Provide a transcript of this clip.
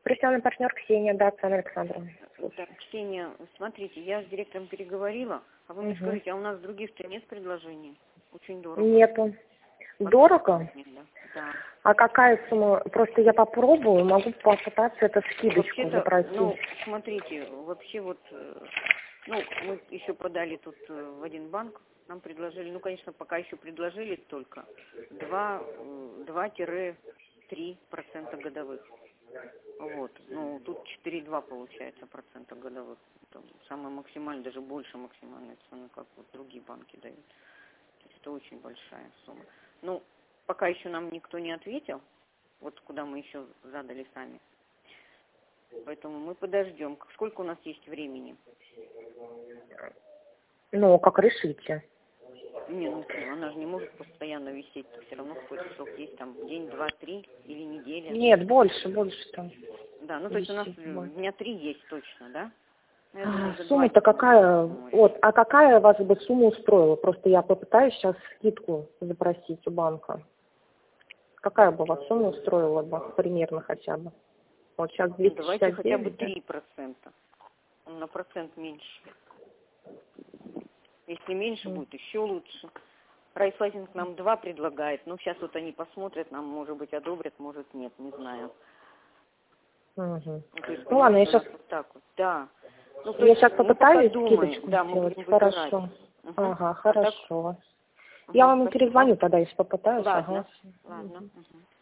Профессиональный партнер Ксения, да, Оксана Александровна. Так, Ксения, смотрите, я с директором переговорила, а вы мне скажите, а у нас других-то нет предложений? Очень дорого. Нету. Дорого? Нет, да. А какая сумма? Просто я попробую, могу попытаться это скидочку запросить. Ну, смотрите, вообще вот, ну, мы еще подали тут в один банк, нам предложили, ну, конечно, пока еще предложили только 2-3% годовых. Вот, ну, тут 4,2 получается процента годовых. Это самое максимальное, даже больше максимальной цены, как вот другие банки дают. То есть это очень большая сумма. Ну, пока еще нам никто не ответил, вот куда мы еще задали сами. Поэтому мы подождем. Сколько у нас есть времени? Ну, как решите. Не, ну она же не может постоянно висеть, все равно какой-то срок есть, там день, 2-3 или неделя. Нет, больше там. Да, ну то есть у нас дня 3 есть точно, да? Сумма-то какая? Вот, а какая вас бы сумма устроила? Просто я попытаюсь сейчас скидку запросить у банка. Какая бы вас сумма устроила бы примерно хотя бы? Вот сейчас 269. Давайте хотя бы 3%. Он на процент меньше. Если меньше будет, еще лучше. Райффайзен нам 2 предлагает. Ну, сейчас вот они посмотрят, нам, может быть, одобрят, может, нет, не знаю. Ну, есть, ладно, я сейчас... Вот так вот, да. Ну, я сейчас попытаюсь скидочку да, сделать. Хорошо. Ага, хорошо. Я вам перезвоню тогда, если попытаюсь. Ладно, ладно.